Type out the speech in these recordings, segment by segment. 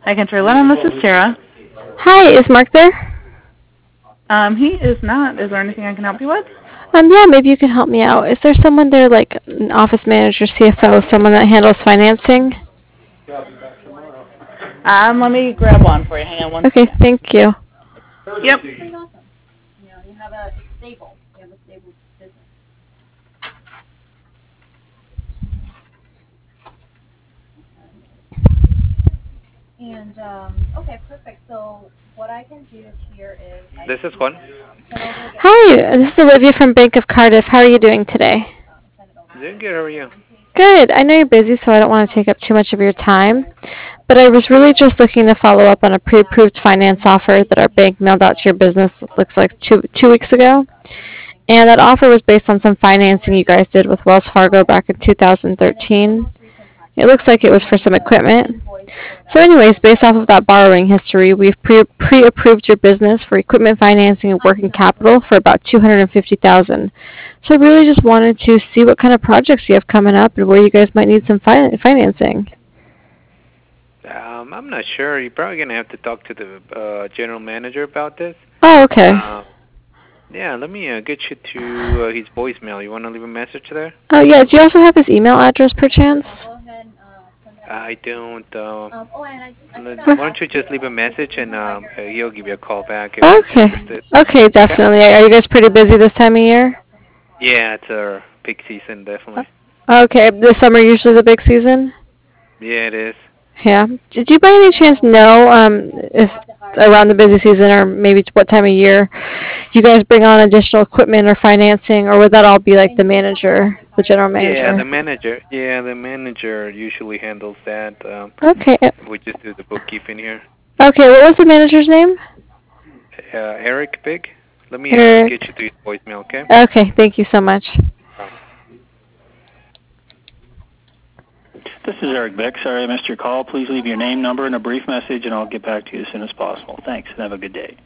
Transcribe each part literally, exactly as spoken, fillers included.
Hi, Country Lennon. This is Tara. Hi, is Mark there? Um, he is not. Is there anything I can help you with? Um, yeah, maybe you can help me out. Is there someone there, like an office manager, C F O, someone that handles financing? Um, let me grab one for you. Hang on one Okay, second. thank you. Yep. And um, okay, perfect. So what I can do here is I This is can Juan. send over the Hi, this is Olivia from Bank of Cardiff. How are you doing today? um, send it over Doing good, how are you? Good. I know you're busy, so I don't want to take up too much of your time. But I was really just looking to follow up on a pre-approved finance offer that our bank mailed out to your business, looks like two, two weeks ago. And that offer was based on some financing you guys did with Wells Fargo back in two thousand thirteen. It looks like it was for some equipment. So anyways, based off of that borrowing history, we've pre- pre-approved your business for equipment financing and working capital for about two hundred fifty thousand dollars. So I really just wanted to see what kind of projects you have coming up and where you guys might need some fi- financing. Um, I'm not sure. You're probably going to have to talk to the uh, general manager about this. Oh, okay. Um, yeah, let me uh, get you to uh, his voicemail. You want to leave a message there? Oh, yeah. Do you also have his email address, perchance? I'll go ahead and uh, send that. I don't. Uh, Um, oh, and I just I let- forgot why to don't you ask just you, leave a um, message you and know how um, you're uh, he'll give you a call back if he's Okay. interested. Okay, definitely. Are you guys pretty busy this time of year? Yeah, it's our peak season, definitely. Okay. The summer usually the big season? Yeah, it is. Yeah. Did you by any chance know um, if around the busy season or maybe what time of year you guys bring on additional equipment or financing, or would that all be like the manager, the general Yeah, manager? the manager. Yeah, the manager usually handles that. Um, Okay. we just do the bookkeeping here. Okay. What was the manager's name? Uh, Eric Big. Let me uh, Eric. get you to his voicemail, okay? Okay. Thank you so much. Um, This is Eric Beck. Sorry I missed your call. Please leave your name, number, and a brief message, and I'll get back to you as soon as possible. Thanks, and have a good day.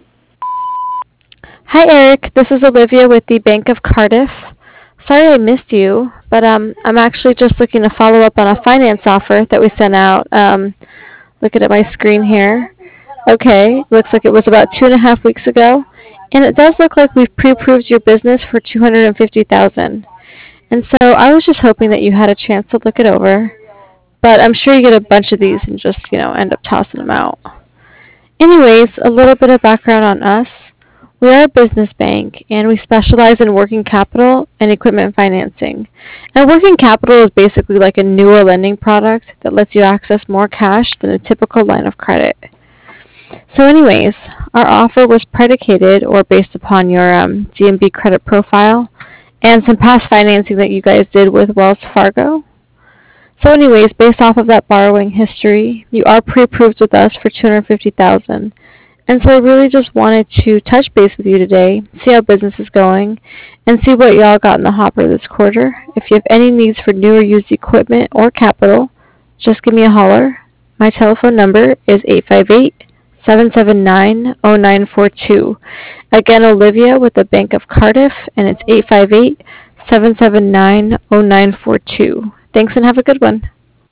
Hi, Eric. This is Olivia with the Bank of Cardiff. Sorry I missed you, but um, I'm actually just looking to follow up on a finance offer that we sent out. Um, looking at my screen here. Okay, looks like it was about two and a half weeks ago, and it does look like we've pre-approved your business for two hundred fifty thousand dollars. And so I was just hoping that you had a chance to look it over, but I'm sure you get a bunch of these and just, you know, end up tossing them out. Anyways, a little bit of background on us. We are a business bank, and we specialize in working capital and equipment financing. And working capital is basically like a newer lending product that lets you access more cash than a typical line of credit. So anyways, our offer was predicated or based upon your um, D and B credit profile and some past financing that you guys did with Wells Fargo. So anyways, based off of that borrowing history, you are pre-approved with us for two hundred fifty thousand dollars. And so I really just wanted to touch base with you today, see how business is going, and see what y'all got in the hopper this quarter. If you have any needs for new or used equipment or capital, just give me a holler. My telephone number is eight five eight, seven seven nine, zero nine four two. Again, Olivia with the Bank of Cardiff, and it's eight five eight, seven seven nine, zero nine four two. Thanks and have a good one.